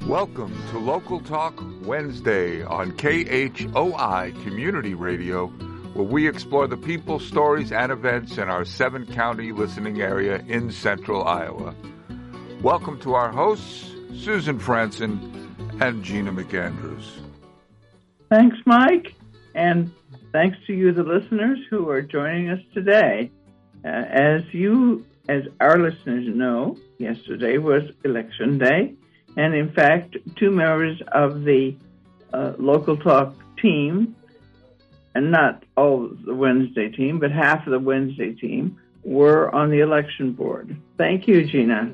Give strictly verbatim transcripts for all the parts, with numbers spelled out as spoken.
Welcome to Local Talk Wednesday on K H O I Community Radio, where we explore the people, stories, and events in our seven-county listening area in central Iowa. Welcome to our hosts, Susan Franson and Gina McAndrews. Thanks, Mike, and thanks to you, the listeners, who are joining us today. Uh, as you, as our listeners know, yesterday was Election Day. And in fact, two members of the uh, Local Talk team, and not all the Wednesday team, but half of the Wednesday team, were on the election board. Thank you, Gina.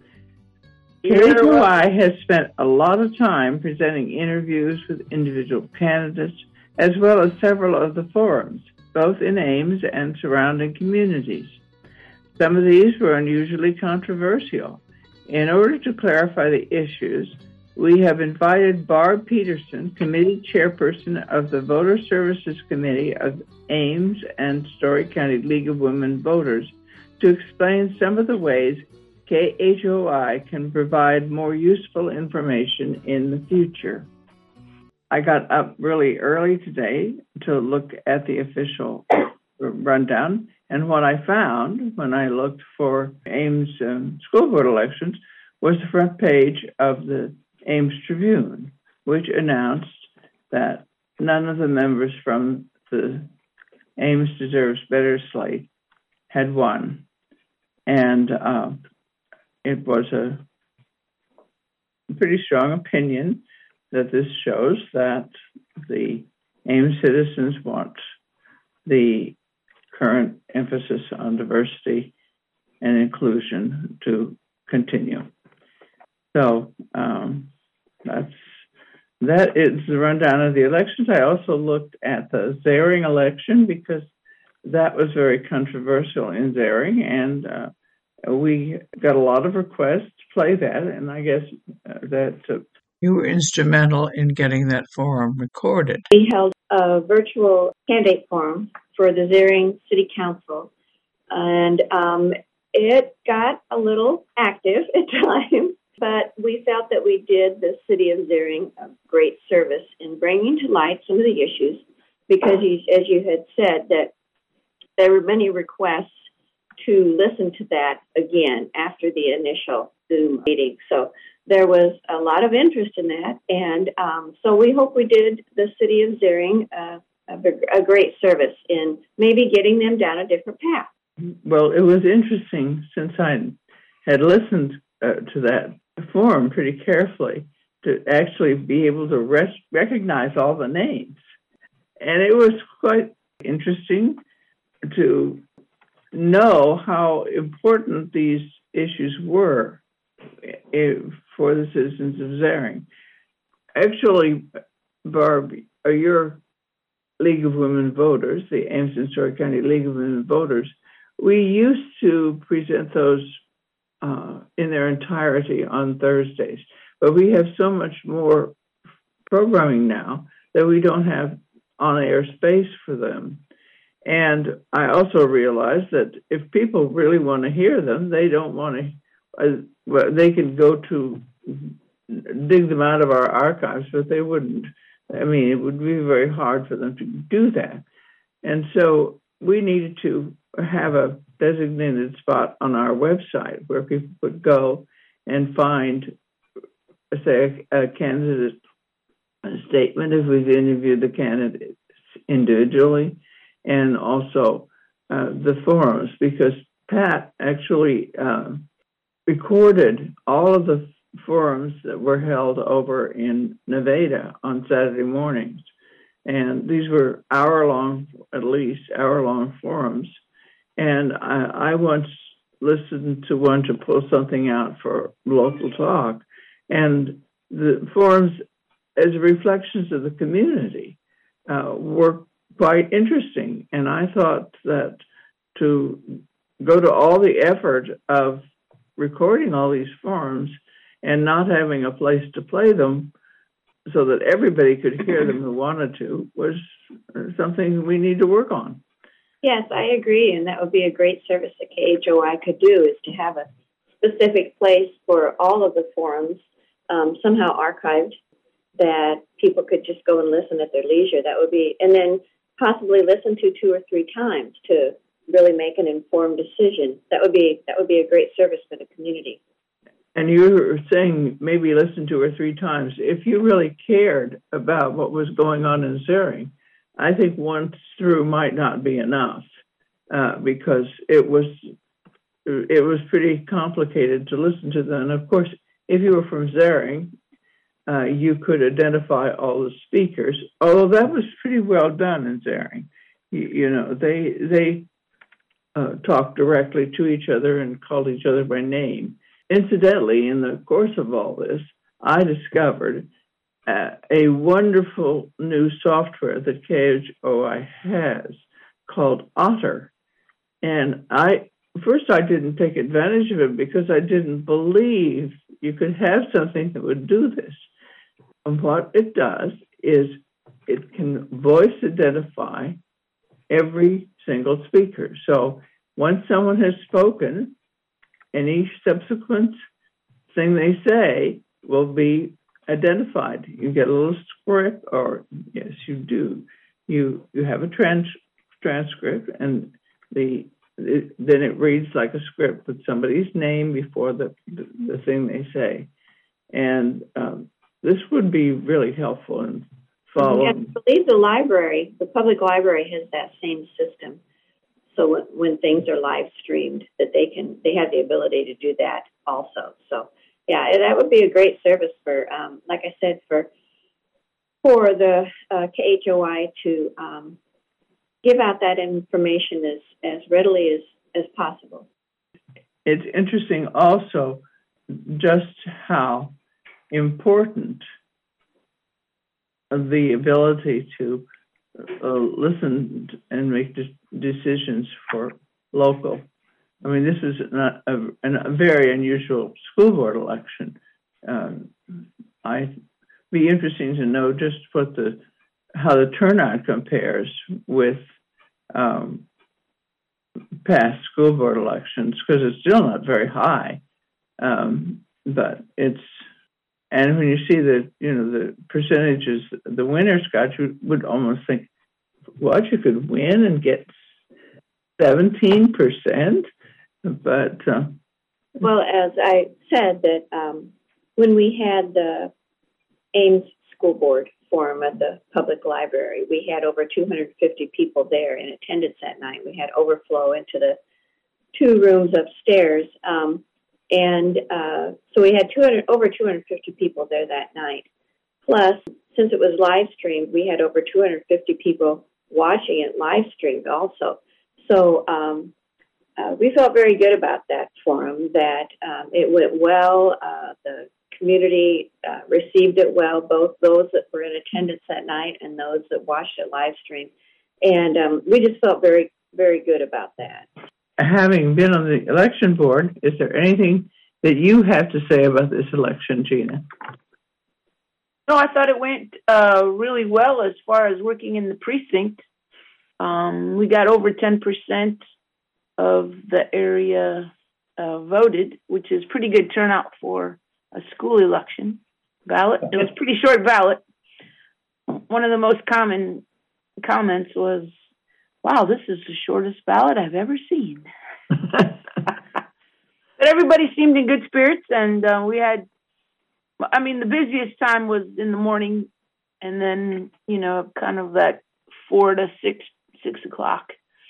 K H O I has spent a lot of time presenting interviews with individual candidates, as well as several of the forums, both in Ames and surrounding communities. Some of these were unusually controversial. In order to clarify the issues, we have invited Barb Peterson, committee chairperson of the Voter Services Committee of Ames and Story County League of Women Voters, to explain some of the ways K H O I can provide more useful information in the future. I got up really early today to look at the official rundown, and what I found when I looked for Ames um, school board elections was the front page of the Ames Tribune, which announced that none of the members from the Ames Deserves Better slate had won. And uh, it was a pretty strong opinion that this shows that the Ames citizens want the current emphasis on diversity and inclusion to continue. So um, that's that is the rundown of the elections. I also looked at the Zering election because that was very controversial in Zering, and uh, we got a lot of requests to play that, and I guess uh, that uh, you were instrumental in getting that forum recorded. We held a virtual candidate forum for the Zering City Council, and um, it got a little active at times, but we felt that we did the city of Zering a great service in bringing to light some of the issues, because, as you had said, that there were many requests to listen to that again after the initial Zoom meeting. So there was a lot of interest in that, and um, so we hope we did the city of Zering uh, a, a great service in maybe getting them down a different path. Well, it was interesting, since I had listened uh, to that forum pretty carefully, to actually be able to res- recognize all the names. And it was quite interesting to know how important these issues were for the citizens of Zering. Actually, Barb, your League of Women Voters, the Ames and Story County League of Women Voters, we used to present those uh, in their entirety on Thursdays, but we have so much more programming now that we don't have on-air space for them. And I also realized that if people really want to hear them, they don't want to, uh, well, they can go to dig them out of our archives, but they wouldn't. I mean, it would be very hard for them to do that. And so we needed to have a designated spot on our website where people would go and find, say, a, a candidate statement if we've interviewed the candidates individually, and also uh, the forums, because Pat actually uh, recorded all of the forums that were held over in Nevada on Saturday mornings. And these were hour-long, at least hour-long forums. And I, I once listened to one to pull something out for Local Talk, and the forums, as reflections of the community, uh, were quite interesting. And I thought that to go to all the effort of recording all these forums and not having a place to play them so that everybody could hear them who wanted to was something we need to work on. Yes, I agree, and that would be a great service that K H O I could do, is to have a specific place for all of the forums um, somehow archived that people could just go and listen at their leisure. That would be, and then possibly listen to two or three times to really make an informed decision. That would be that would be a great service for the community. And you were saying maybe listen two or three times. If you really cared about what was going on in Zering, I think once through might not be enough uh, because it was it was pretty complicated to listen to them. And of course, if you were from Zering, uh, you could identify all the speakers. Although that was pretty well done in Zering, you, you know they they uh, talked directly to each other and called each other by name. Incidentally, in the course of all this, I discovered uh, a wonderful new software that K H O I has called Otter. And I first I didn't take advantage of it because I didn't believe you could have something that would do this. And what it does is it can voice identify every single speaker. So once someone has spoken, any subsequent thing they say will be identified. You get a little script, or yes, you do. You you have a trans, transcript, and the it, then it reads like a script with somebody's name before the the, the thing they say, and um, this would be really helpful in following. I believe the library, the public library, has that same system. So when, when things are live streamed, that they can, they have the ability to do that also. So yeah, that would be a great service for, um, like I said, for for the uh, K H O I to um, give out that information as, as readily as, as possible. It's interesting also just how important the ability to uh, listen and make de- decisions for local. I mean, this is not a, a very unusual school board election. Um, I'd be interesting to know just what the how the turnout compares with um, past school board elections, because it's still not very high. Um, but it's and when you see the you know the percentages the winners got, you would almost think, what, you could win and get seventeen percent? But uh, well, as I said, that um, when we had the Ames School Board Forum at the public library, we had over two hundred fifty people there in attendance that night. We had overflow into the two rooms upstairs, um, and uh, so we had two hundred over two hundred fifty people there that night. Plus, since it was live streamed, we had over two hundred fifty people watching it live streamed also. So um, uh, we felt very good about that forum, that um, it went well. Uh, the community uh, received it well, both those that were in attendance that night and those that watched it live stream. And um, we just felt very, very good about that. Having been on the election board, is there anything that you have to say about this election, Gina? No, I thought it went uh, really well as far as working in the precinct. Um, we got over ten percent of the area uh, voted, which is pretty good turnout for a school election ballot. It was a pretty short ballot. One of the most common comments was, wow, this is the shortest ballot I've ever seen. But everybody seemed in good spirits, and uh, we had, I mean, the busiest time was in the morning, and then, you know, kind of that four to six, six o'clock.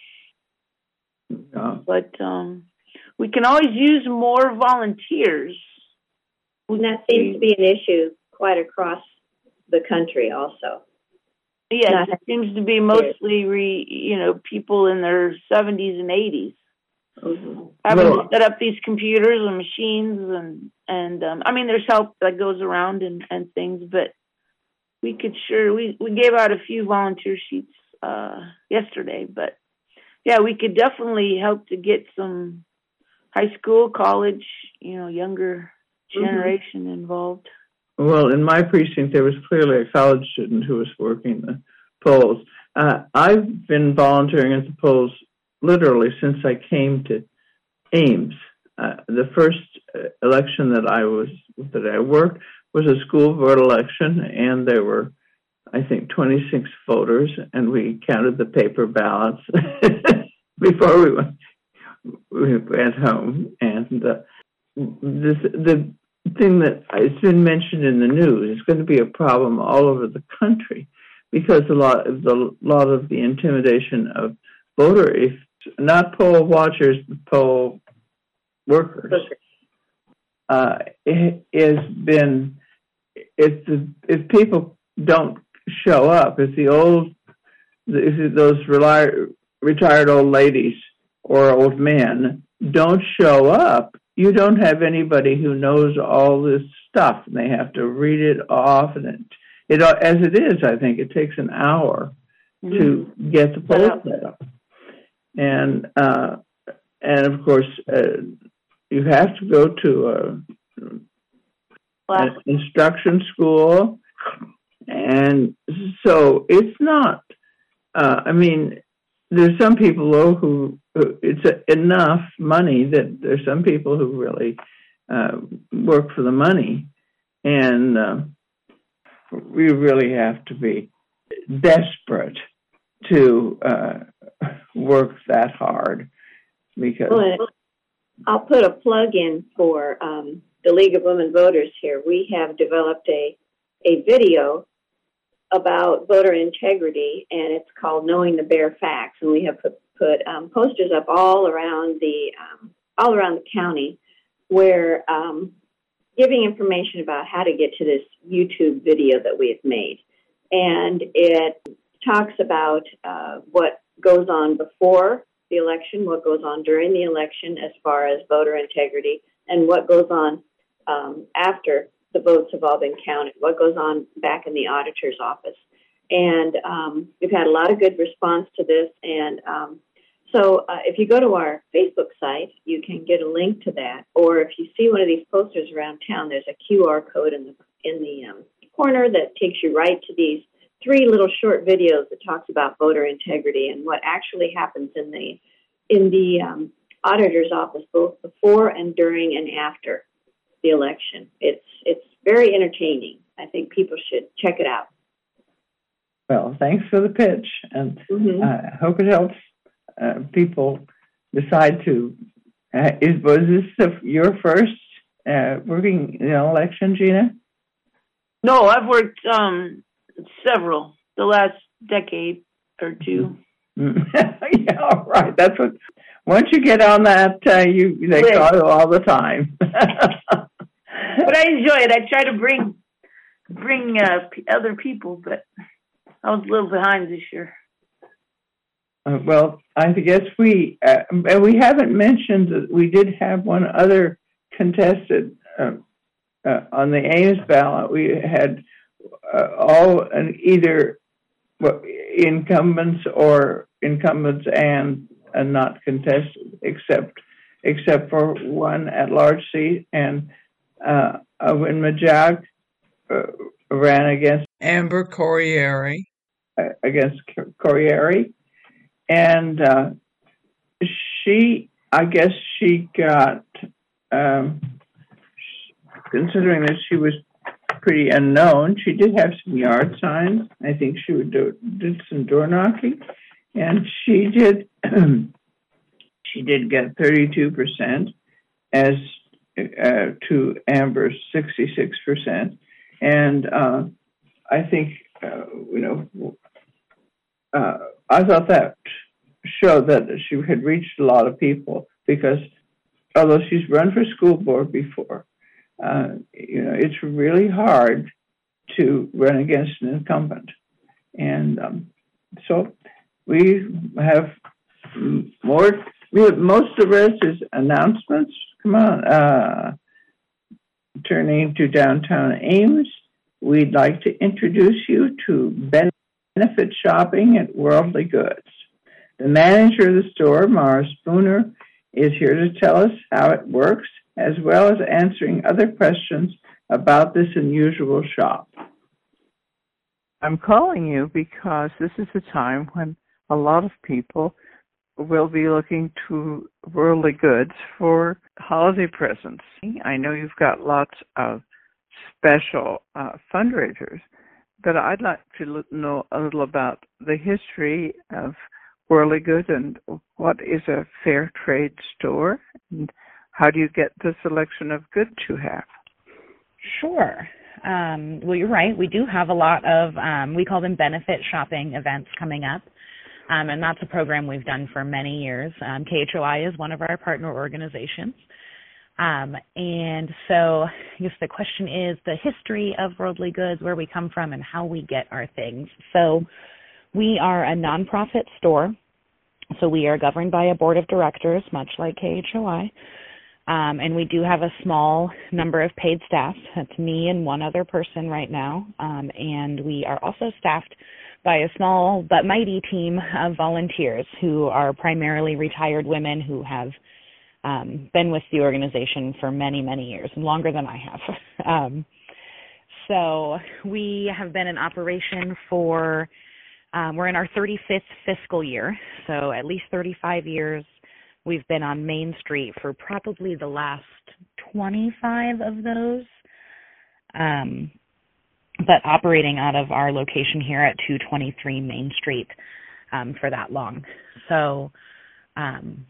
Yeah. But um, we can always use more volunteers. And that seems to be an issue quite across the country also. Yes, Not it seems to be mostly, re, you know, people in their seventies and eighties. Mm-hmm. Having well, to set up these computers and machines, and, and um, I mean, there's help that goes around and, and things, but we could sure, we, we gave out a few volunteer sheets uh, yesterday, but yeah, we could definitely help to get some high school, college, you know, younger generation mm-hmm. involved. Well, in my precinct, there was clearly a college student who was working the polls. Uh, I've been volunteering at the polls literally since I came to Ames. Uh, the first election that I was that I worked was a school board election, and there were, I think, twenty-six voters, and we counted the paper ballots before we went, we went home. And uh, this, the thing that has been mentioned in the news is going to be a problem all over the country, because a lot of the lot of the intimidation of voter, if not poll watchers, but poll workers, uh, it has been if the, if people don't show up, if the old if those reli- retired old ladies or old men don't show up, you don't have anybody who knows all this stuff, and they have to read it off. And it, it as it is, I think it takes an hour mm-hmm. to get the poll set up, and uh, and of course uh, you have to go to a, an instruction school, and so it's not. Uh, I mean, there's some people though who, who it's a, enough money that there's some people who really uh, work for the money, and uh, we really have to be desperate to uh, work that hard. Because well, I'll put a plug in for um, the League of Women Voters here. We have developed a a video about voter integrity, and it's called Knowing the Bare Facts. And we have put, put um, posters up all around the um, all around the county, where um, giving information about how to get to this YouTube video that we have made, and it talks about uh, what goes on before the election, what goes on during the election as far as voter integrity, and what goes on um, after the votes have all been counted, what goes on back in the auditor's office. And um, we've had a lot of good response to this. And um, so uh, if you go to our Facebook site, you can get a link to that. Or if you see one of these posters around town, there's a Q R code in the in the um, corner that takes you right to these three little short videos that talks about voter integrity and what actually happens in the in the um, auditor's office, both before and during and after the election. It's it's very entertaining. I think people should check it out. Well, thanks for the pitch, and I mm-hmm. uh, hope it helps uh, people decide to. Uh, is was this the, your first uh, working in an election, Gina? No, I've worked um, several the last decade or two. Yeah, all right. That's what. Once you get on that, uh, you they right. call you all the time. But I enjoy it. I try to bring bring uh, p- other people, but I was a little behind this year. Uh, well, I guess we uh, we haven't mentioned that we did have one other contested uh, uh, on the Ames ballot. We had uh, all an either well, incumbents or incumbents and and not contested, except except for one at-large seat, and uh, Win Majak uh, ran against Amber Corriere. Uh, against Corriere, and uh, she, I guess, she got, um, considering that she was pretty unknown, she did have some yard signs. I think she would do did some door knocking, and she did. She did get thirty-two percent as uh, to Amber's sixty-six percent, and uh, I think uh, you know uh, I thought that showed that she had reached a lot of people, because although she's run for school board before, uh, you know it's really hard to run against an incumbent, and um, so we have more. We have, most of the rest is announcements. Come on. Uh, turning to downtown Ames, we'd like to introduce you to benefit shopping at Worldly Goods. The manager of the store, Mara Spooner, is here to tell us how it works, as well as answering other questions about this unusual shop. I'm calling you because this is the time when a lot of people will be looking to Worldly Goods for holiday presents. I know you've got lots of special uh, fundraisers. But I'd like to know a little about the history of Worldly Good and what is a fair trade store, and how do you get the selection of goods you have? Sure. Um, well, you're right. We do have a lot of, um, we call them benefit shopping events coming up, um, and that's a program we've done for many years. Um, K H O I is one of our partner organizations. Um, and so I guess the question is the history of Worldly Goods, where we come from and how we get our things. So we are a nonprofit store. So we are governed by a board of directors, much like K H O I. Um, and we do have a small number of paid staff. That's me and one other person right now. Um, and we are also staffed by a small but mighty team of volunteers who are primarily retired women who have Um, been with the organization for many, many years, longer than I have. um, so we have been in operation for, um, we're in our thirty-fifth fiscal year, so at least thirty-five years. We've been on Main Street for probably the last twenty-five of those, um, but operating out of our location here at two twenty-three Main Street um, for that long. So, um,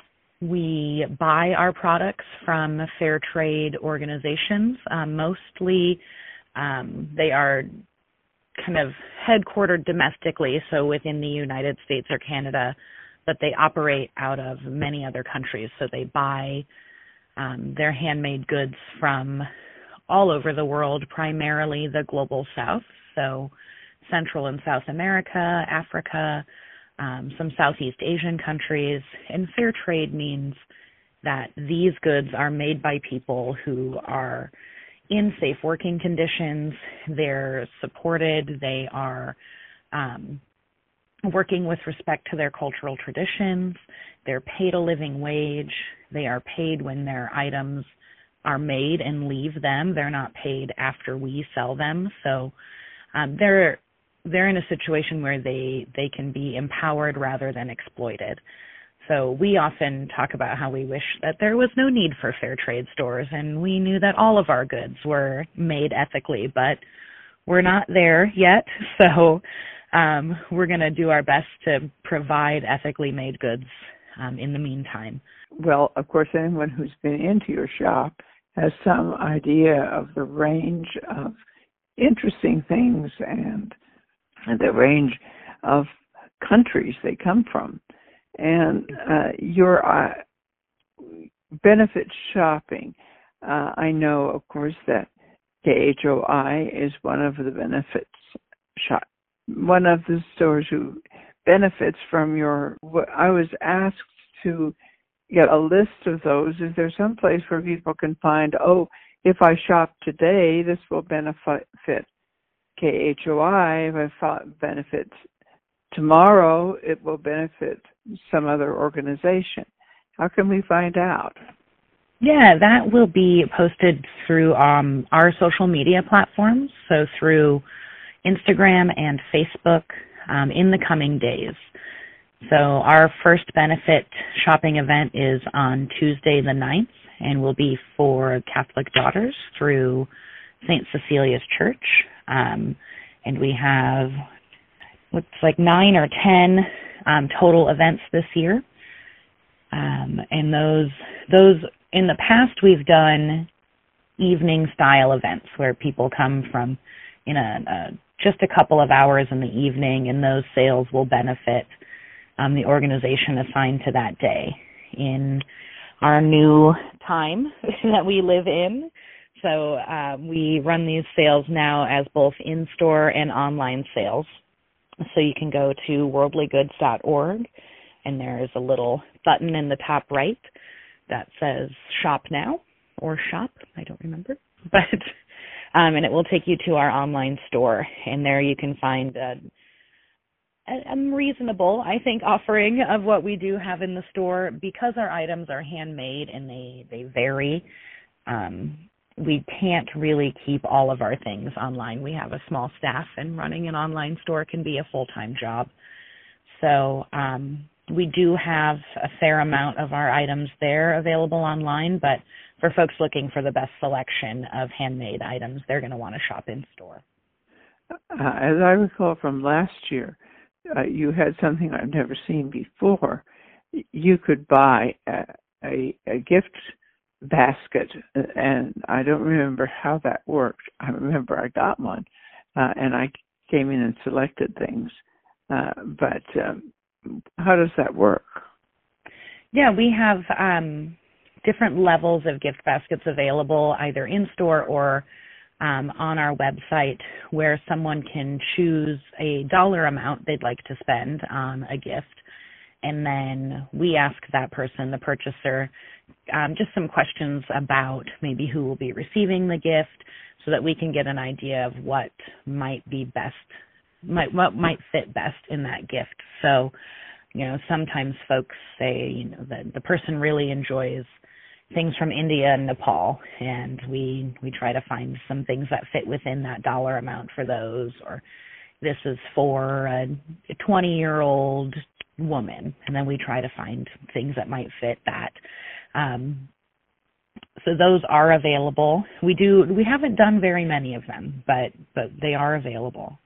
we buy our products from fair trade organizations. Um, mostly um, they are kind of headquartered domestically, so within the United States or Canada, but they operate out of many other countries. So they buy um, their handmade goods from all over the world, primarily the global south, so Central and South America, Africa, Um, some Southeast Asian countries, and fair trade means that these goods are made by people who are in safe working conditions, they're supported, they are um, working with respect to their cultural traditions, they're paid a living wage, they are paid when their items are made and leave them, they're not paid after we sell them, so um, they're they're in a situation where they, they can be empowered rather than exploited. So we often talk about how we wish that there was no need for fair trade stores and we knew that all of our goods were made ethically, but we're not there yet. So um, we're going to do our best to provide ethically made goods um, in the meantime. Well, of course, anyone who's been into your shop has some idea of the range of interesting things and and the range of countries they come from. And uh, your uh, benefit shopping, uh, I know, of course, that K H O I is one of the benefits shop, one of the stores who benefits from your, I was asked to get a list of those. Is there some place where people can find, oh, if I shop today, this will benefit K H O I, if I benefit tomorrow, it will benefit some other organization. How can we find out? Yeah, that will be posted through um, our social media platforms, so through Instagram and Facebook um, in the coming days. So our first benefit shopping event is on Tuesday the ninth and will be for Catholic Daughters through Saint Cecilia's Church. Um, and we have, looks like nine or ten um, total events this year. Um, and those, those in the past we've done evening style events where people come from in a, a just a couple of hours in the evening, and those sales will benefit um, the organization assigned to that day in our new time that we live in. So uh, we run these sales now as both in-store and online sales. So you can go to worldly goods dot org, and there is a little button in the top right that says Shop Now or Shop, I don't remember. But um, and it will take you to our online store, and there you can find a, a reasonable, I think, offering of what we do have in the store. Because our items are handmade and they, they vary, um, we can't really keep all of our things online. We have a small staff, and running an online store can be a full-time job. So um, we do have a fair amount of our items there available online, but for folks looking for the best selection of handmade items, they're going to want to shop in store. Uh, as I recall from last year, uh, you had something I've never seen before. You could buy a, a, a gift basket, and I don't remember how that worked. I remember I got one, uh, and I came in and selected things. Uh, but um, how does that work? Yeah, we have um, different levels of gift baskets available, either in store or um, on our website, where someone can choose a dollar amount they'd like to spend on a gift. And then we ask that person, the purchaser, um, just some questions about maybe who will be receiving the gift, so that we can get an idea of what might be best, might what might fit best in that gift. So, you know, sometimes folks say, you know, that the person really enjoys things from India and Nepal, and we we try to find some things that fit within that dollar amount for those. Or this is for a twenty-year-old woman, and then we try to find things that might fit that. Um, so those are available. We do. We haven't done very many of them, but but they are available.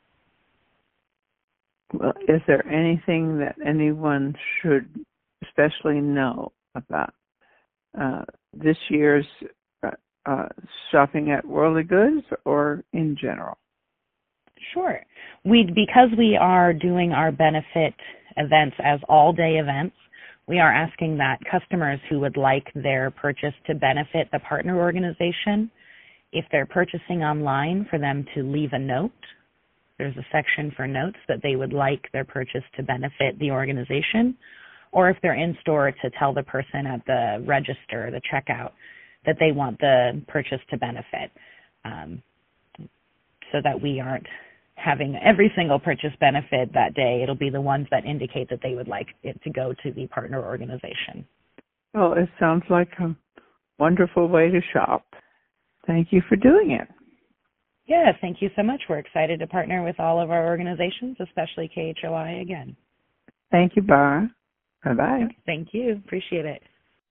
Well, is there anything that anyone should especially know about uh, this year's uh, uh, shopping at Worldly Goods, or in general? Sure. We because we are doing our benefit events as all-day events, we are asking that customers who would like their purchase to benefit the partner organization, if they're purchasing online, for them to leave a note. There's a section for notes that they would like their purchase to benefit the organization, or if they're in store, to tell the person at the register, the checkout, that they want the purchase to benefit, um, so that we aren't having every single purchase benefit that day. It'll be the ones that indicate that they would like it to go to the partner organization. Well, it sounds like a wonderful way to shop. Thank you for doing it. Yeah, thank you so much. We're excited to partner with all of our organizations, especially K H O I again. Thank you, Barra. Bye-bye. Thank you. Appreciate it.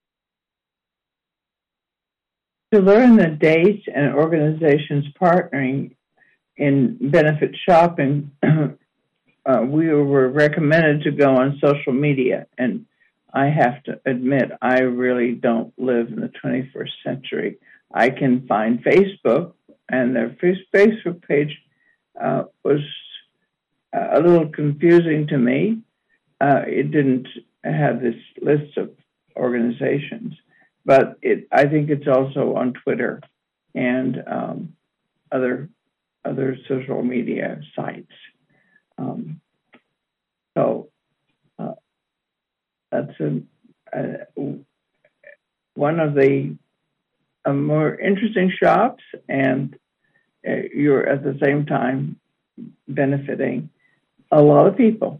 To learn the dates and organizations partnering in benefit shopping, uh, we were recommended to go on social media. And I have to admit, I really don't live in the twenty-first century. I can find Facebook, and their Facebook page uh, was a little confusing to me. Uh, it didn't have this list of organizations, but it, I think it's also on Twitter and um, other other social media sites. Um, so uh, that's a, a, one of the uh, more interesting shops, and uh, you're at the same time benefiting a lot of people.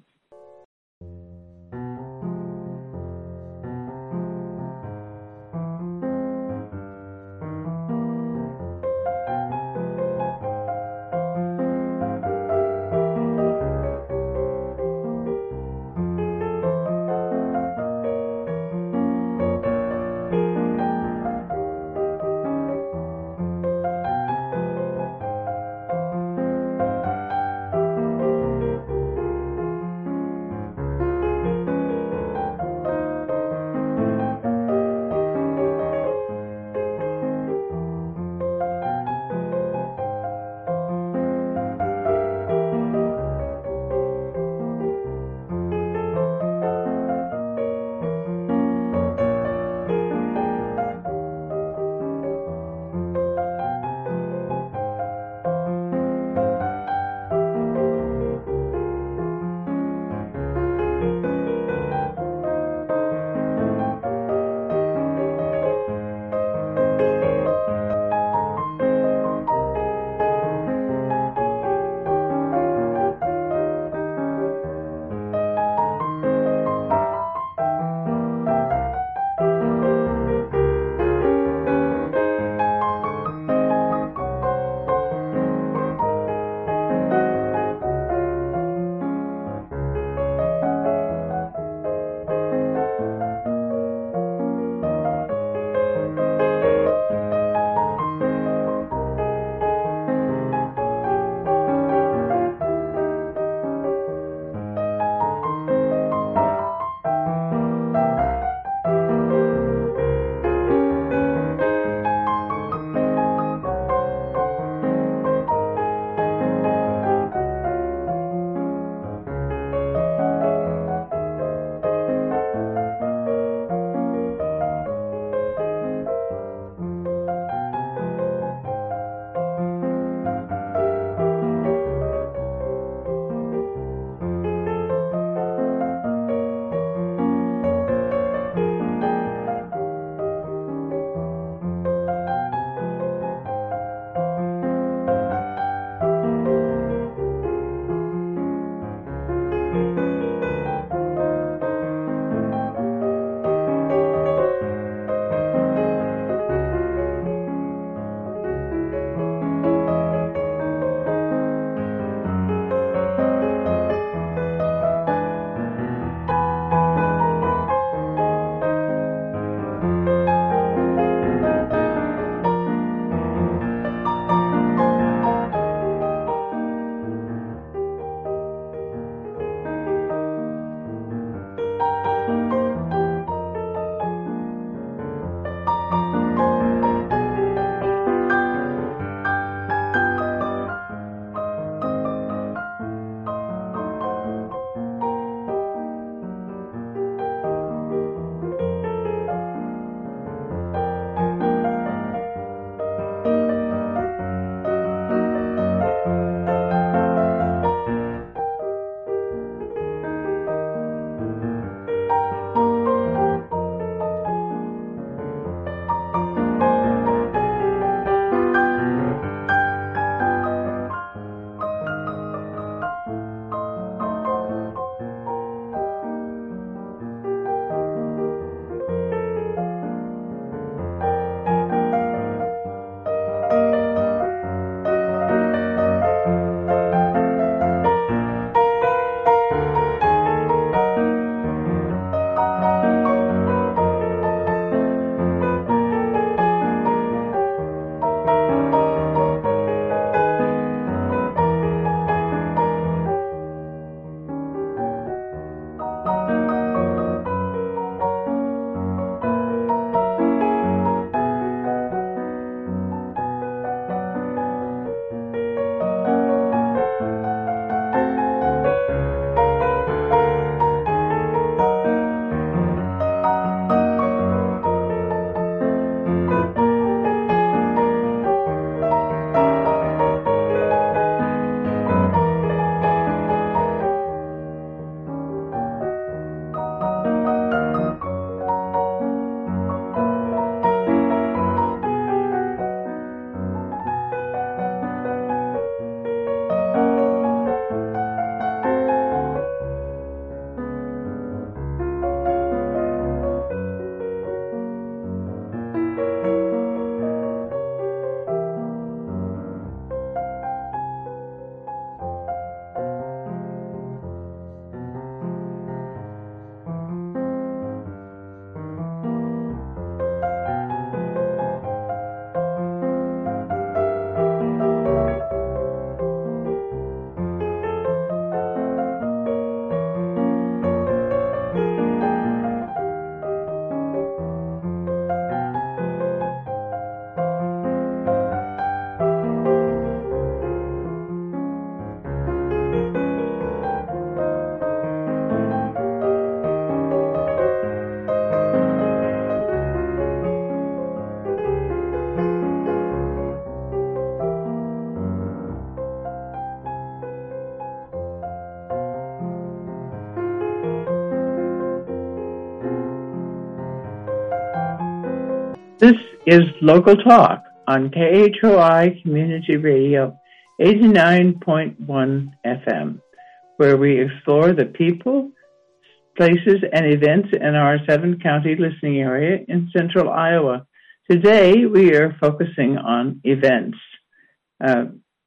This is Local Talk on K H O I Community Radio eighty-nine point one F M, where we explore the people, places, and events in our seven-county listening area in central Iowa. Today, we are focusing on events. Uh,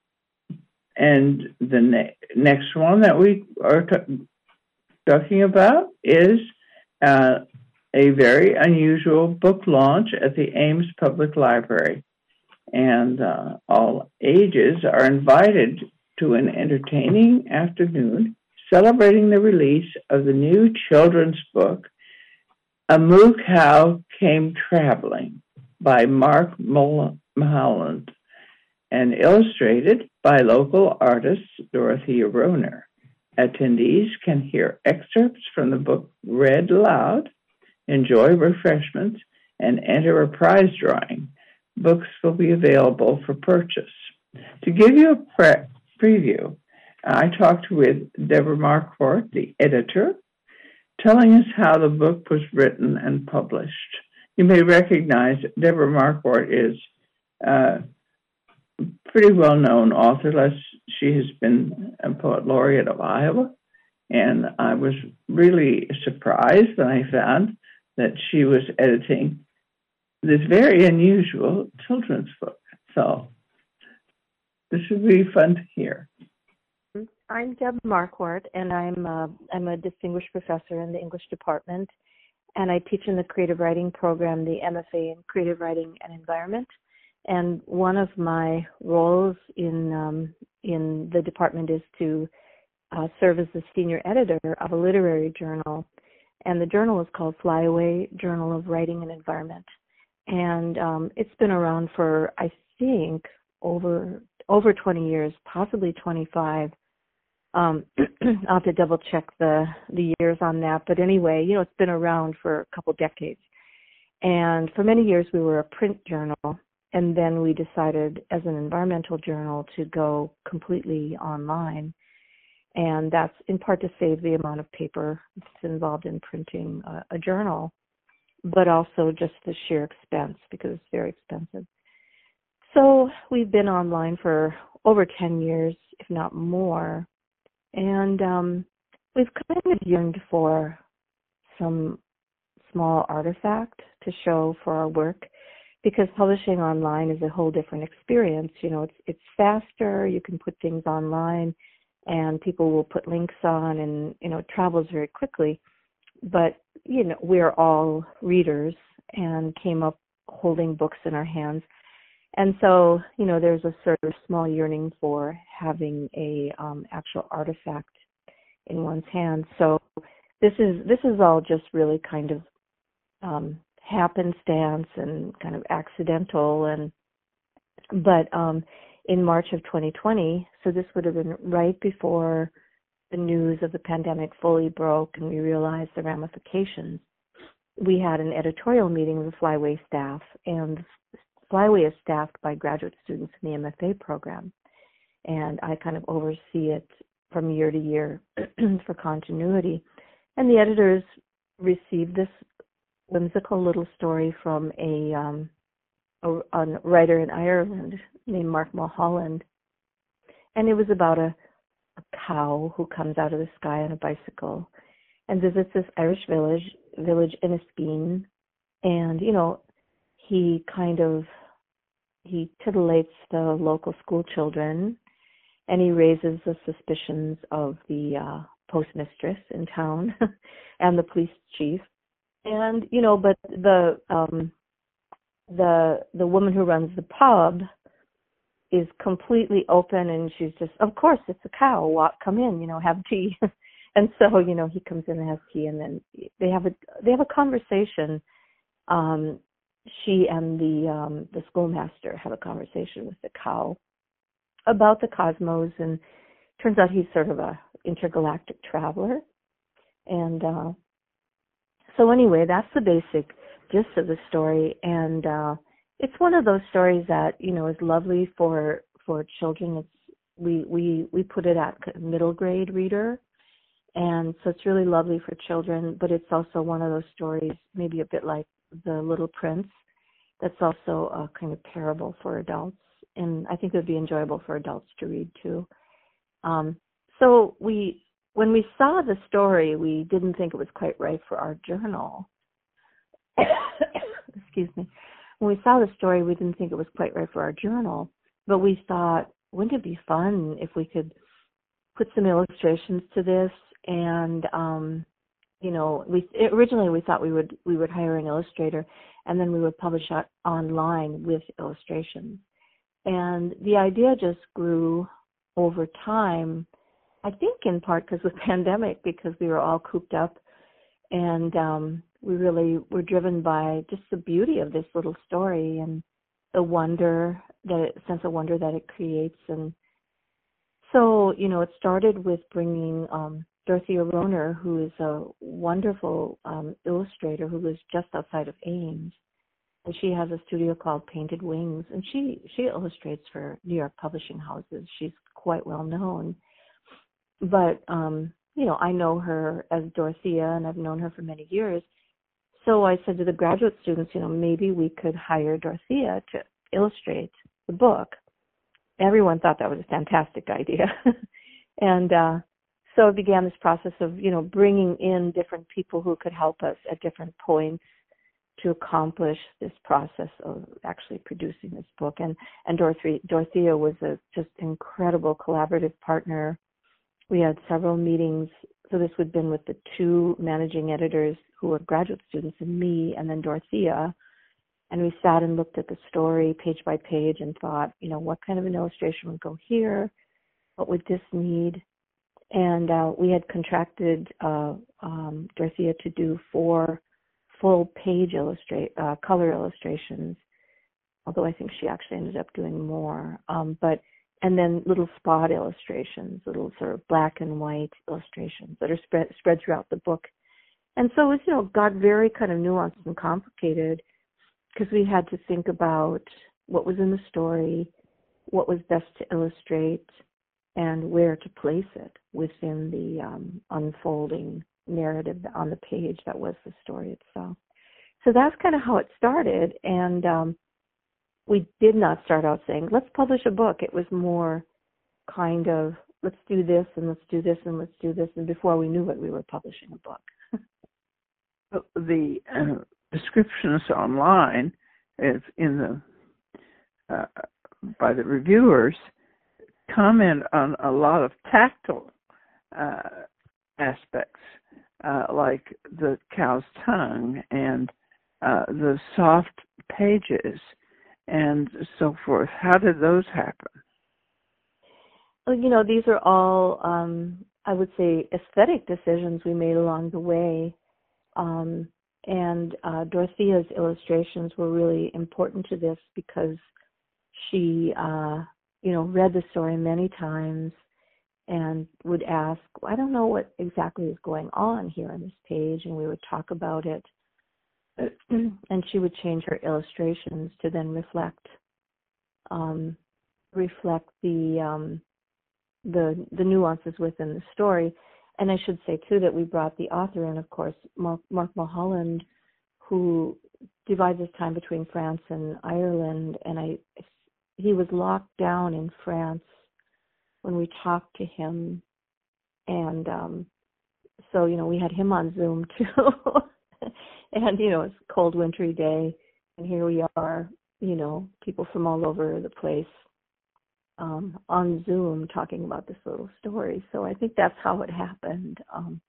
and the ne- next one that we are t- talking about is uh, a very unusual book launch at the Ames Public Library. And uh, all ages are invited to an entertaining afternoon celebrating the release of the new children's book, A Moo Cow Came Traveling by Mark Mulholland and illustrated by local artist Dorothea Rohner. Attendees can hear excerpts from the book read aloud, enjoy refreshments, and enter a prize drawing. Books will be available for purchase. To give you a pre- preview, I talked with Deborah Marquardt, the editor, telling us how the book was written and published. You may recognize Deborah Marquardt is a pretty well-known author. She has been a poet laureate of Iowa, and I was really surprised when I found that she was editing this very unusual children's book. So this would be fun to hear. I'm Deb Marquardt, and I'm uh, I'm a distinguished professor in the English department, and I teach in the creative writing program, the M F A in Creative Writing and Environment. And one of my roles in um, in the department is to uh, serve as the senior editor of a literary journal, and the journal is called Flyaway Journal of Writing and Environment. And um, it's been around for, I think, over over twenty years, possibly twenty-five. Um, I'll have to double check the, the years on that. But anyway, you know, it's been around for a couple decades. And for many years, we were a print journal. And then we decided as an environmental journal to go completely online. And that's in part to save the amount of paper that's involved in printing a, a journal, but also just the sheer expense because it's very expensive. So we've been online for over ten years, if not more. And um, we've kind of yearned for some small artifact to show for our work, because publishing online is a whole different experience. You know, it's it's faster. You can put things online, and people will put links on, and you know, it travels very quickly. But you know, we're all readers and came up holding books in our hands, and so you know, there's a sort of small yearning for having a um, actual artifact in one's hands. So this is this is all just really kind of um, happenstance and kind of accidental. And but um, in March of twenty twenty, so this would have been right before the news of the pandemic fully broke and we realized the ramifications, we had an editorial meeting with the Flyway staff, and Flyway is staffed by graduate students in the M F A program, and I kind of oversee it from year to year for continuity. And the editors received this whimsical little story from a, um, a, a writer in Ireland named Mark Mulholland, and it was about a, a cow who comes out of the sky on a bicycle and visits this Irish village, village Inniskeen, and you know, he kind of he titillates the local school children, and he raises the suspicions of the uh, postmistress in town and the police chief. And you know, but the um, the the woman who runs the pub is completely open, and she's just, of course, it's a cow. Walk, come in, you know, have tea. And so, you know, he comes in and has tea, and then they have a they have a conversation. Um, she and the um, the schoolmaster have a conversation with the cow about the cosmos, and turns out he's sort of a intergalactic traveler. And uh, so anyway, that's the basic gist of the story, and uh, it's one of those stories that, you know, is lovely for for children. It's we we we put it at middle grade reader. And so it's really lovely for children, but it's also one of those stories, maybe a bit like The Little Prince, that's also a kind of parable for adults, and I think it would be enjoyable for adults to read too. Um, so we, when we saw the story, we didn't think it was quite right for our journal. Excuse me. When we saw the story, we didn't think it was quite right for our journal, but we thought, wouldn't it be fun if we could put some illustrations to this? And um, you know, we originally we thought we would we would hire an illustrator, and then we would publish it online with illustrations. And the idea just grew over time, I think in part because of the pandemic, because we were all cooped up, and um, we really were driven by just the beauty of this little story and the wonder, that it, sense of wonder that it creates. And so, you know, it started with bringing um, Dorothea Rohner, who is a wonderful um, illustrator who lives just outside of Ames. And she has a studio called Painted Wings, and she, she illustrates for New York publishing houses. She's quite well known. But, um, you know, I know her as Dorothea, and I've known her for many years. So I said to the graduate students, you know, maybe we could hire Dorothea to illustrate the book. Everyone thought that was a fantastic idea. and uh, so it began this process of, you know, bringing in different people who could help us at different points to accomplish this process of actually producing this book. And and Dorothea, Dorothea was a just incredible collaborative partner. We had several meetings. So this would have been with the two managing editors who were graduate students and me, and then Dorothea. And we sat and looked at the story page by page and thought, you know, what kind of an illustration would go here? What would this need? And uh, we had contracted uh, um, Dorothea to do four full page illustrate uh, color illustrations, although I think she actually ended up doing more. Um, but and then little spot illustrations, little sort of black and white illustrations that are spread spread throughout the book. And so it was, you know, got very kind of nuanced and complicated because we had to think about what was in the story, what was best to illustrate, and where to place it within the um, unfolding narrative on the page that was the story itself. So that's kind of how it started. And um, we did not start out saying, let's publish a book. It was more kind of, let's do this and let's do this and let's do this. And before we knew it, we were publishing a book. The uh, descriptions online, is in the uh, by the reviewers, comment on a lot of tactile uh, aspects, uh, like the cow's tongue and uh, the soft pages and so forth. How did those happen? Well, you know, these are all, um, I would say, aesthetic decisions we made along the way. Um, and uh, Dorothea's illustrations were really important to this because she, uh, you know, read the story many times and would ask, I don't know what exactly is going on here on this page, and we would talk about it. And she would change her illustrations to then reflect um, reflect the um, the the nuances within the story. And I should say too that we brought the author in, of course, Mark, Mark Mulholland, who divides his time between France and Ireland, and I he was locked down in France when we talked to him, and um, so you know we had him on Zoom too. And, you know, it's a cold, wintry day, and here we are, you know, people from all over the place um, on Zoom talking about this little story. So I think that's how it happened. Um,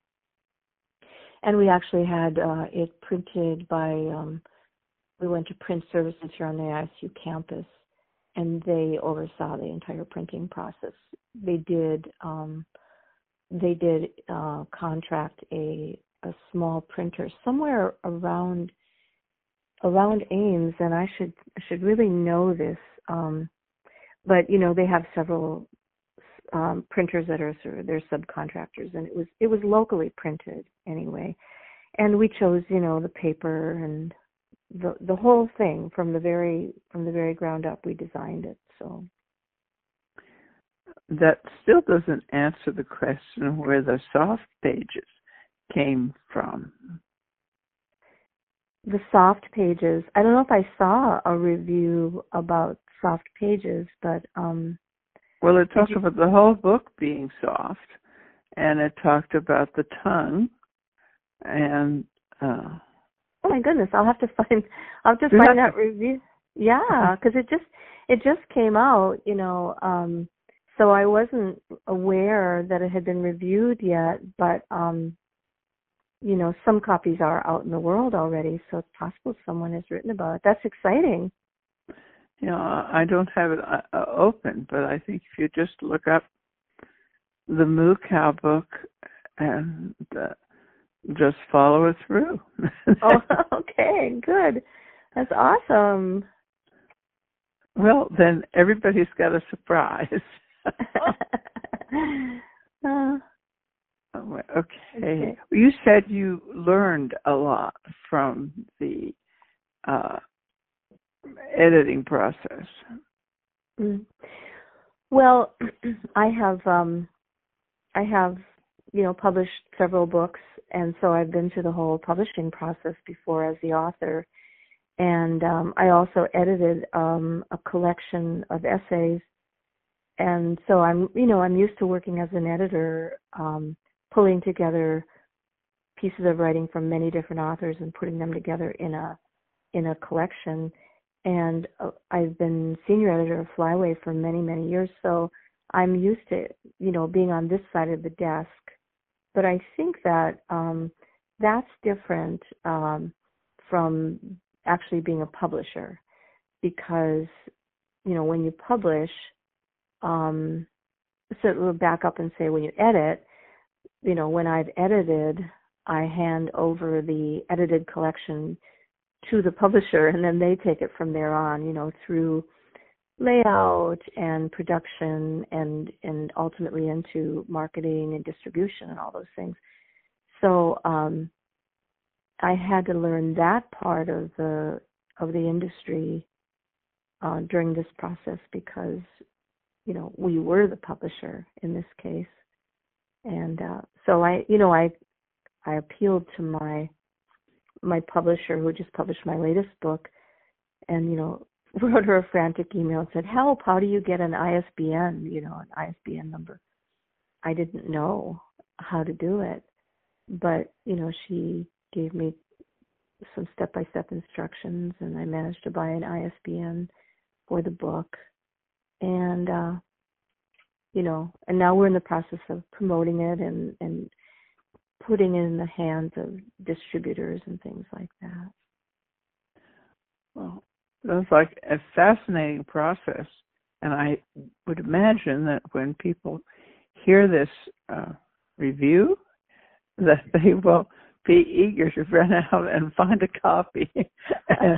and we actually had uh, it printed by, um, we went to print services here on the I S U campus, and they oversaw the entire printing process. They did, um, they did uh, contract a a small printer somewhere around around Ames, and I should I should really know this. Um, but you know, they have several um, printers that are sort of their subcontractors, and it was it was locally printed anyway. And we chose, you know, the paper and the the whole thing from the very from the very ground up. We designed it. So that still doesn't answer the question where the soft pages came from. the soft pages. I don't know if I saw a review about soft pages, but um. Well, it talked you... about the whole book being soft, and it talked about the tongue, and. Uh, oh my goodness! I'll have to find. I'll have to find that review. Yeah, because it just it just came out, you know. Um, so I wasn't aware that it had been reviewed yet, but um, you know, some copies are out in the world already, so it's possible someone has written about it. That's exciting. You know, I don't have it uh, open, but I think if you just look up the Moo Cow book and uh, just follow it through. Oh, okay, good. That's awesome. Well, then everybody's got a surprise. uh, okay. okay. You said you learned a lot from the uh, editing process. Mm. Well, I have, um, I have, you know, published several books, and so I've been through the whole publishing process before as the author. And um, I also edited um, a collection of essays, and so I'm, you know, I'm used to working as an editor, um, pulling together pieces of writing from many different authors and putting them together in a in a collection. And uh, I've been senior editor of Flyway for many, many years, so I'm used to, you know, being on this side of the desk. But I think that um, that's different um, from actually being a publisher, because, you know, when you publish, um, so we'll back up and say when you edit, you know, when I've edited, I hand over the edited collection to the publisher, and then they take it from there on, you know, through layout and production and and ultimately into marketing and distribution and all those things. So um, I had to learn that part of the of the industry uh, during this process, because, you know, we were the publisher in this case, and uh, so I, you know, I I appealed to my my publisher, who just published my latest book, and, you know, wrote her a frantic email and said, help, how do you get an I S B N, you know, an I S B N number? I didn't know how to do it, but, you know, she gave me some step-by-step instructions, and I managed to buy an I S B N for the book. And, uh, you know, and now we're in the process of promoting it and, and putting it in the hands of distributors and things like that. Well, it's like a fascinating process, and I would imagine that when people hear this uh, review, that they will be eager to run out and find a copy and,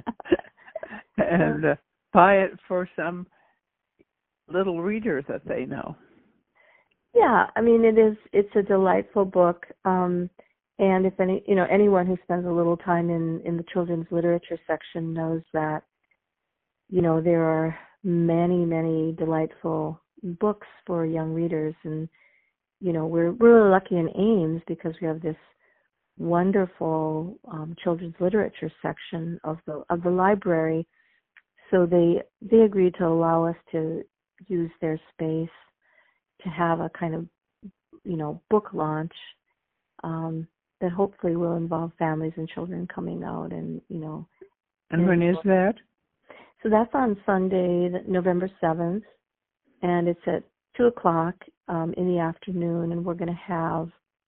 and uh, buy it for some little reader that they know. Yeah, I mean, it is, it's a delightful book. Um, and if any, you know, anyone who spends a little time in, in the children's literature section knows that, you know, there are many, many delightful books for young readers. And, you know, we're really lucky in Ames because we have this wonderful um, children's literature section of the of the library. So they they agreed to allow us to use their space to have a kind of, you know, book launch um, that hopefully will involve families and children coming out and, you know. And when is that? So that's on Sunday, November seventh, and it's at two o'clock um, in the afternoon, and we're going to have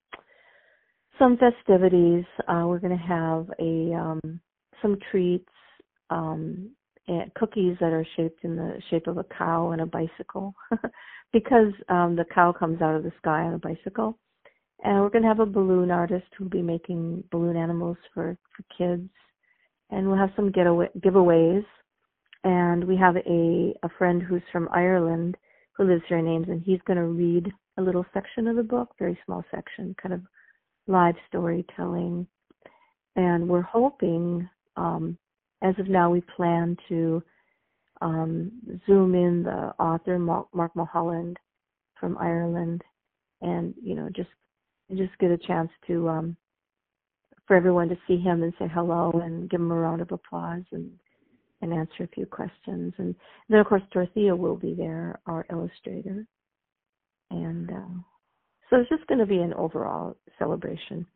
some festivities. Uh, we're going to have a um, some treats, um, and cookies that are shaped in the shape of a cow and a bicycle, because um, the cow comes out of the sky on a bicycle. And we're going to have a balloon artist who'll be making balloon animals for, for kids. And we'll have some getaway, giveaways. And we have a, a friend who's from Ireland who lives here in Ames, and he's going to read a little section of the book, very small section, kind of live storytelling. And we're hoping, um, as of now, we plan to um, Zoom in the author, Mark Mulholland from Ireland, and, you know, just just get a chance to um, for everyone to see him and say hello and give him a round of applause and, and answer a few questions. And then, of course, Dorothea will be there, our illustrator. And uh, so it's just going to be an overall celebration.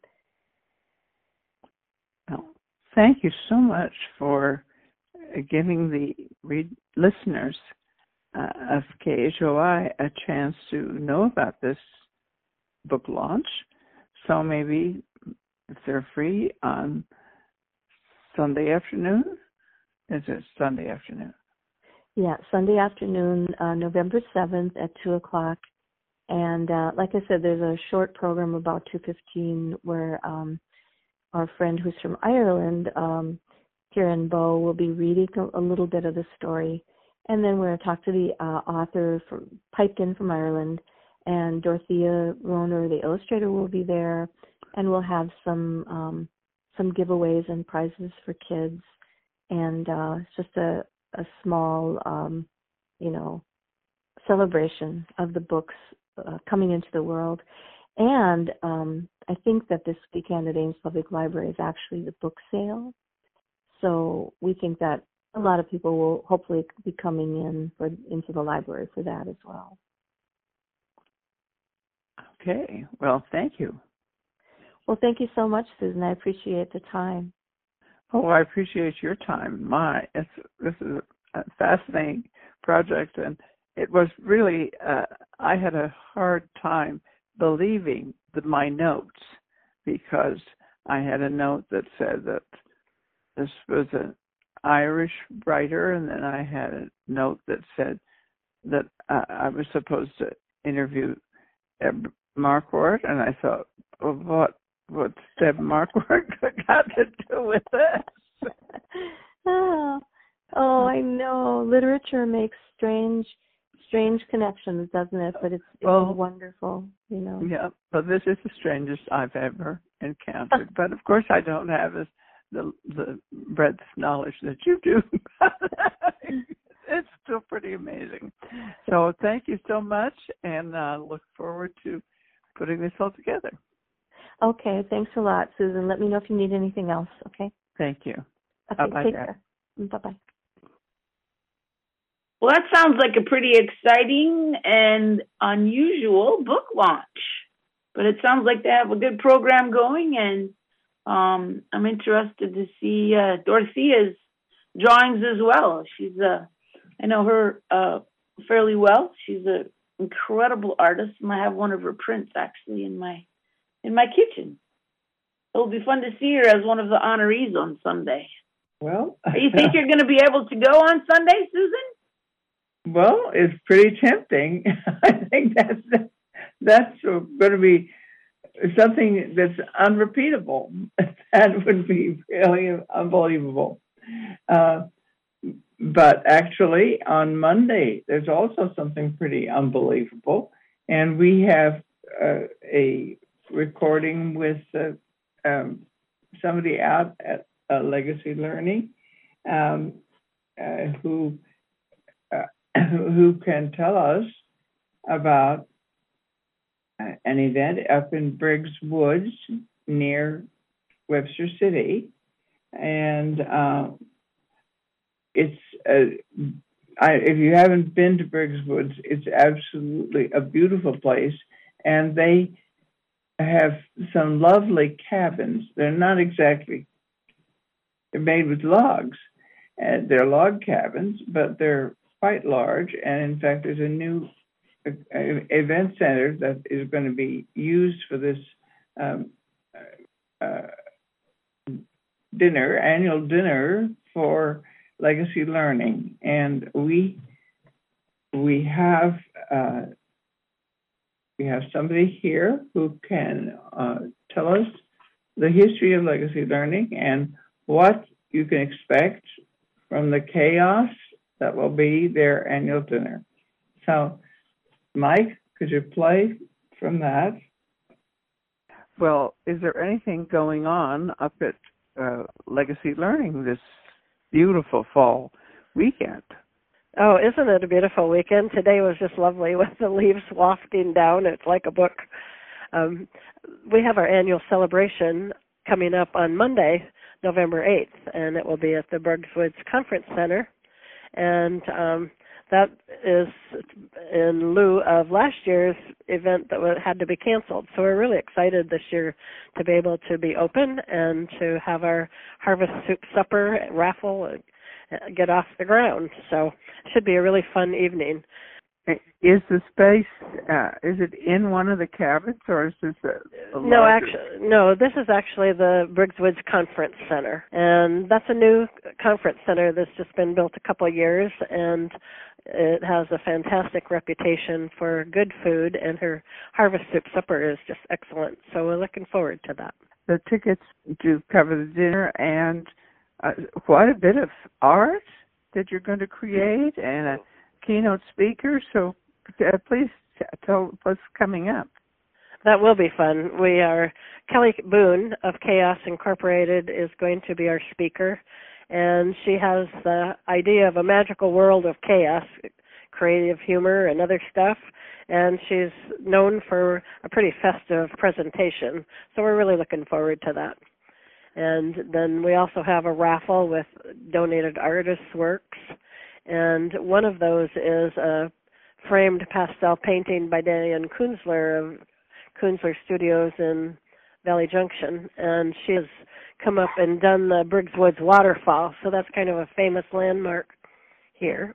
Well, thank you so much for giving the read- listeners uh, of K H O I a chance to know about this book launch. So maybe if they're free on Sunday afternoon, is it Sunday afternoon? Yeah, Sunday afternoon, uh, November seventh at two o'clock. And uh, like I said, there's a short program about two fifteen where um, our friend who's from Ireland, um, Kieran Bow, will be reading a, a little bit of the story. And then we're going to talk to the uh, author from, piped in from Ireland, and Dorothea Roner, the illustrator, will be there. And we'll have some um, some giveaways and prizes for kids. And uh, it's just a, a small, um, you know, celebration of the books uh, coming into the world. And um, I think that this weekend at Ames Public Library is actually the book sale. So we think that a lot of people will hopefully be coming in for into the library for that as well. Okay. Well, thank you. Well, thank you so much, Susan. I appreciate the time. Oh, I appreciate your time. My, it's, this is a fascinating project, and it was really, uh, I had a hard time believing the, my notes, because I had a note that said that this was an Irish writer, and then I had a note that said that uh, I was supposed to interview Deb Marquardt, and I thought, well, what what's Deb Marquardt got to do with this? oh, oh, I know. Literature makes strange, strange connections, doesn't it? But it's, it's well, wonderful, you know. Yeah, but this is the strangest I've ever encountered. But of course, I don't have this, the the breadth of knowledge that you do. It's still pretty amazing. So thank you so much, and uh, look forward to putting this all together. Okay, thanks a lot, Susan. Let me know if you need anything else, okay? Thank you. Okay, Bye-bye, take Dad. care. Bye-bye. Well, that sounds like a pretty exciting and unusual book launch. But it sounds like they have a good program going, and um, I'm interested to see uh, Dorothea's drawings as well. She's a, I know her uh, fairly well. She's an incredible artist, and I have one of her prints actually in my in my kitchen. It'll be fun to see her as one of the honorees on Sunday. Well, you think you're going to be able to go on Sunday, Susan? Well, it's pretty tempting. I think that's that's going to be something that's unrepeatable. That would be really unbelievable. Uh, but actually, on Monday, there's also something pretty unbelievable. And we have uh, a recording with uh, um, somebody out at uh, Legacy Learning um, uh, who uh, who can tell us about uh, an event up in Briggs Woods near Webster City. And uh, it's, uh, I, if you haven't been to Briggs Woods, it's absolutely a beautiful place. And they have some lovely cabins. They're not exactly, they're made with logs. And they're log cabins, but they're quite large. And in fact, there's a new uh, event center that is going to be used for this um, uh, dinner, annual dinner for Legacy Learning. And we we have uh, we have somebody here who can uh, tell us the history of Legacy Learning and what you can expect from the chaos that will be their annual dinner. So, Mike, could you play from that? Well, is there anything going on up at uh, Legacy Learning this beautiful fall weekend? Oh, isn't it a beautiful weekend? Today was just lovely with the leaves wafting down. It's like a book. Um, we have our annual celebration, coming up on Monday, November eighth, and it will be at the Bergswoods Conference Center. And um, that is in lieu of last year's event that had to be canceled. So we're really excited this year to be able to be open and to have our Harvest Soup Supper raffle get off the ground. So it should be a really fun evening. Is the space, uh, is it in one of the cabins, or is this a, a No, actually, no, this is actually the Bergswoods Conference Center, and that's a new conference center that's just been built a couple of years, and it has a fantastic reputation for good food, and her Harvest Soup Supper is just excellent, so we're looking forward to that. The tickets do cover the dinner and uh, quite a bit of art that you're going to create, and a keynote speaker, so uh, please tell what's coming up. That will be fun. We are, Kelly Boone of Chaos Incorporated is going to be our speaker, and she has the idea of a magical world of chaos, creative humor and other stuff, and she's known for a pretty festive presentation, so we're really looking forward to that. And then we also have a raffle with donated artists' works, and one of those is a framed pastel painting by Diane Kunzler of Kunzler Studios in Valley Junction, and she has come up and done the Bergswoods waterfall, so that's kind of a famous landmark here.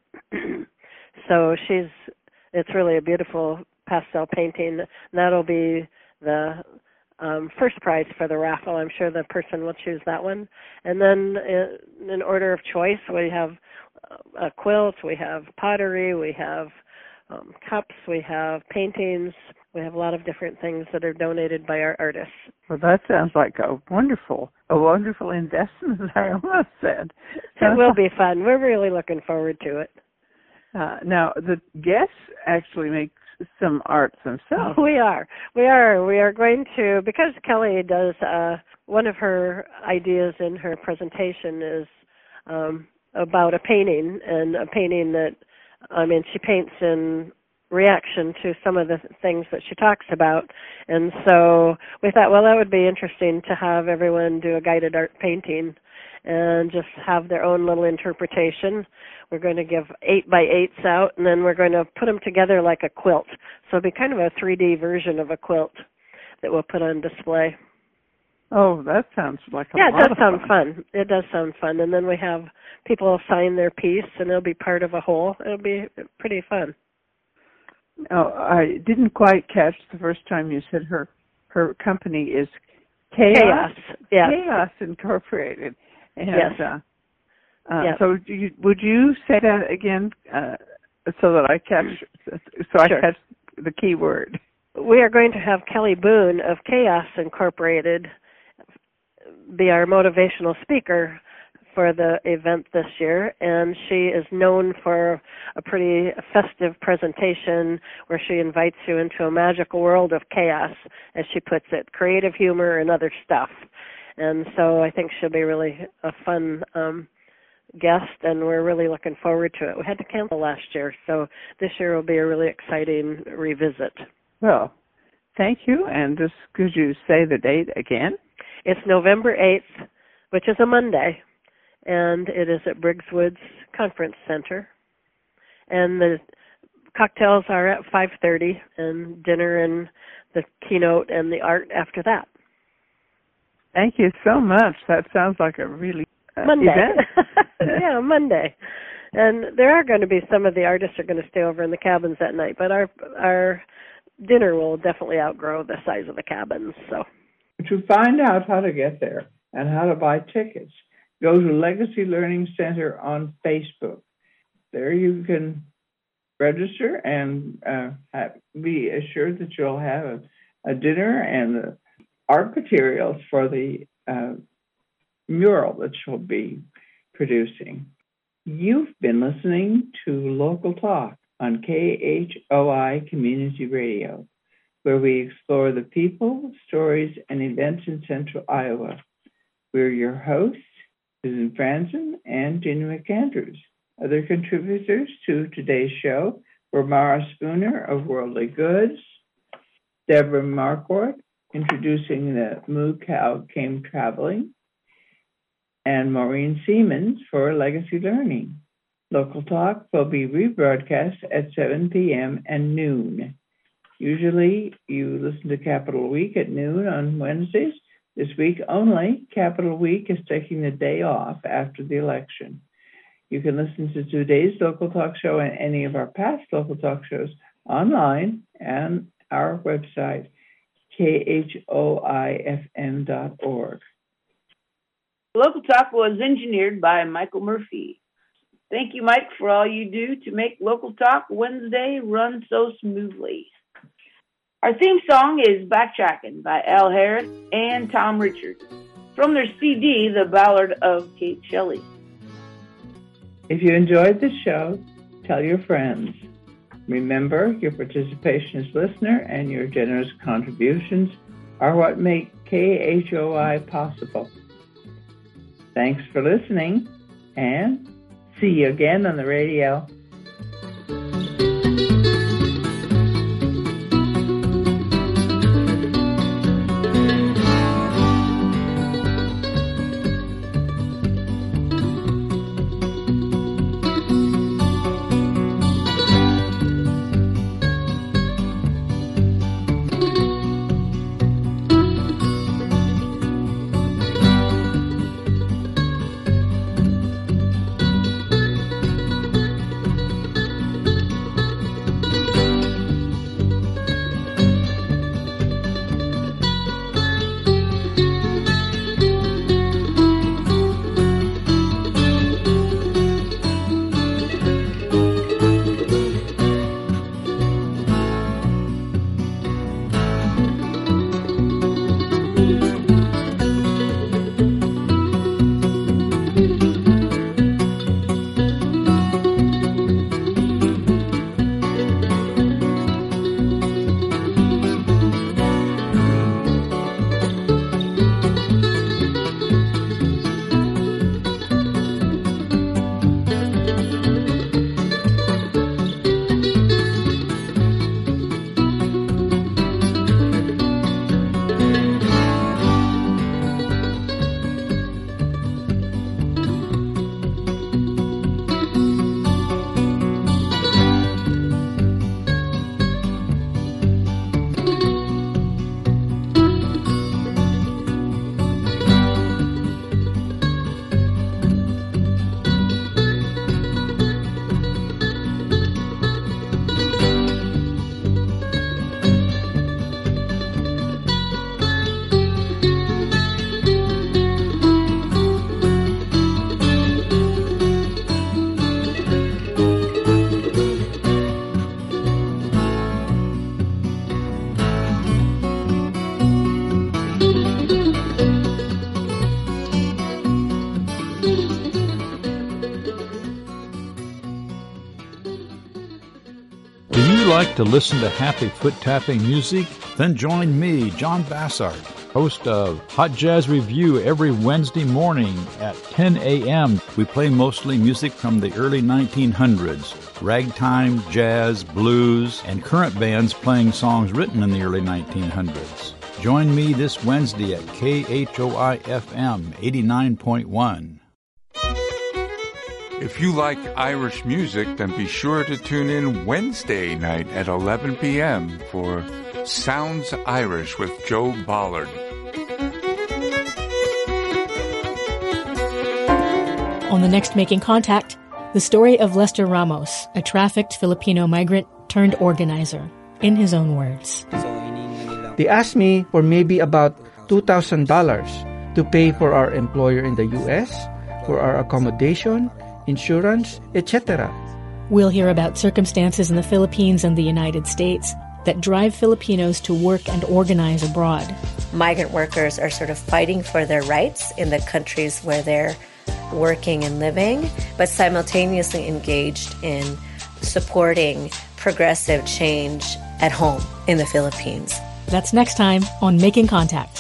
So she's, it's really a beautiful pastel painting, and that'll be the um, first prize for the raffle. I'm sure the person will choose that one. And then in, in order of choice, we have a quilt, we have pottery, we have um, cups, we have paintings, we have a lot of different things that are donated by our artists. Well, that sounds like a wonderful, a wonderful investment, as I almost said. It will be fun. We're really looking forward to it. Uh, now, the guests actually make some art themselves. We are. We are. We are going to, because Kelly does, uh, one of her ideas in her presentation is um, about a painting, and a painting that, I mean, she paints in reaction to some of the things that she talks about. And so we thought, well, that would be interesting to have everyone do a guided art painting and just have their own little interpretation. We're going to give eight by eights out, and then we're going to put them together like a quilt. So it'll be kind of a three D version of a quilt that we'll put on display. Oh, that sounds like a yeah, lot it does of sound fun. fun. It does sound fun. And then we have people sign their piece, and it'll be part of a whole. It'll be pretty fun. Oh, I didn't quite catch the first time you said her her company is Chaos. Chaos, yes. Chaos Incorporated. And, yes. Uh, uh, yes. So do you, would you say that again uh, so that I catch so Sure. I catch the key word? We are going to have Kelly Boone of Chaos Incorporated be our motivational speaker for the event this year, and she is known for a pretty festive presentation where she invites you into a magical world of chaos, as she puts it, creative humor and other stuff. And so I think she'll be really a fun um, guest, and we're really looking forward to it. We had to cancel last year, so this year will be a really exciting revisit. Well, thank you, and just could you say the date again? It's November eighth, which is a Monday, and it is at Bergswoods Conference Center. And the cocktails are at five thirty, and dinner and the keynote and the art after that. Thank you so much. That sounds like a really uh, Monday. event. Yeah, Monday. And there are going to be some of the artists are going to stay over in the cabins that night, but our our dinner will definitely outgrow the size of the cabins. So to find out how to get there and how to buy tickets, go to Legacy Learning Center on Facebook. There you can register and uh, have, be assured that you'll have a, a dinner and the art materials for the uh, mural that you'll be producing. You've been listening to Local Talk on K H O I Community Radio, where we explore the people, stories, and events in Central Iowa. We're your hosts, Susan Franzen and Gina McAndrews. Other contributors to today's show were Mara Spooner of Worldly Goods, Deborah Marquardt, introducing the Moo Cow Came Traveling, and Maureen Siemens for Legacy Learning. Local Talk will be rebroadcast at seven p.m. and noon. Usually you listen to Capital Week at noon on Wednesdays. This week only, Capital Week is taking the day off after the election. You can listen to today's Local Talk show and any of our past Local Talk shows online and our website, K H O I F M dot org. Local Talk was engineered by Michael Murphy. Thank you, Mike, for all you do to make Local Talk Wednesday run so smoothly. Our theme song is Backtrackin' by Al Harris and Tom Richards from their C D, The Ballad of Kate Shelley. If you enjoyed the show, tell your friends. Remember, your participation as listener and your generous contributions are what make K H O I possible. Thanks for listening, and see you again on the radio. Like to listen to happy foot-tapping music? Then join me, John Bassard, host of Hot Jazz Review every Wednesday morning at ten a.m. We play mostly music from the early nineteen hundreds, ragtime, jazz, blues, and current bands playing songs written in the early nineteen hundreds. Join me this Wednesday at K H O I F M eighty-nine point one. If you like Irish music, then be sure to tune in Wednesday night at eleven p.m. for Sounds Irish with Joe Ballard. On the next Making Contact, the story of Lester Ramos, a trafficked Filipino migrant turned organizer, in his own words. They asked me for maybe about two thousand dollars to pay for our employer in the U S, for our accommodation, insurance, et cetera. We'll hear about circumstances in the Philippines and the United States that drive Filipinos to work and organize abroad. Migrant workers are sort of fighting for their rights in the countries where they're working and living, but simultaneously engaged in supporting progressive change at home in the Philippines. That's next time on Making Contact.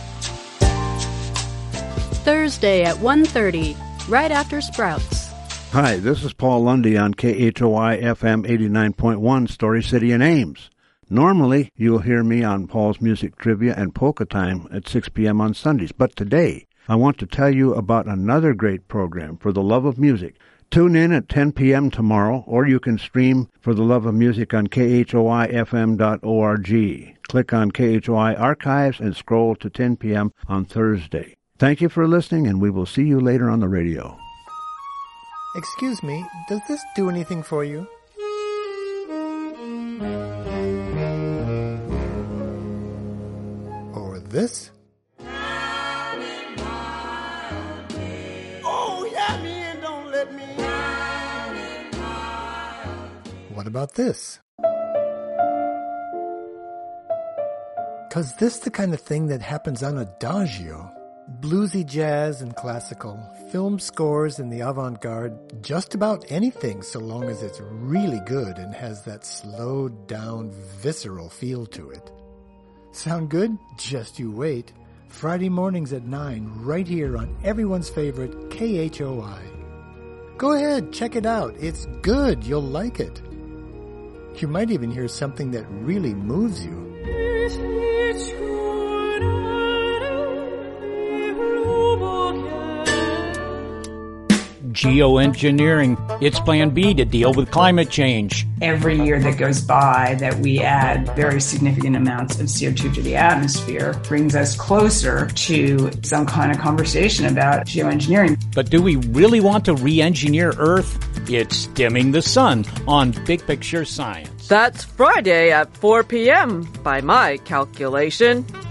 Thursday at one thirty, right after Sprouts. Hi, this is Paul Lundy on K H O I F M eighty-nine point one, Story City in Ames. Normally, you'll hear me on Paul's Music Trivia and Polka Time at six p.m. on Sundays, but today I want to tell you about another great program for the love of music. Tune in at ten p.m. tomorrow, or you can stream For the Love of Music on K H O I F M dot org. Click on K H O I Archives and scroll to ten p.m. on Thursday. Thank you for listening, and we will see you later on the radio. Excuse me, does this do anything for you? Or this? Oh, yeah, me and don't let me. What about this? Cause this the kind of thing that happens on Adagio. Bluesy jazz and classical, film scores and the avant-garde, just about anything so long as it's really good and has that slowed down, visceral feel to it. Sound good? Just you wait. Friday mornings at nine, right here on everyone's favorite K H O I. Go ahead, check it out. It's good. You'll like it. You might even hear something that really moves you. Geoengineering. It's Plan B to deal with climate change. Every year that goes by that we add very significant amounts of C O two to the atmosphere brings us closer to some kind of conversation about geoengineering. But do we really want to re-engineer Earth? It's Dimming the Sun on Big Picture Science. That's Friday at four p.m. by my calculation.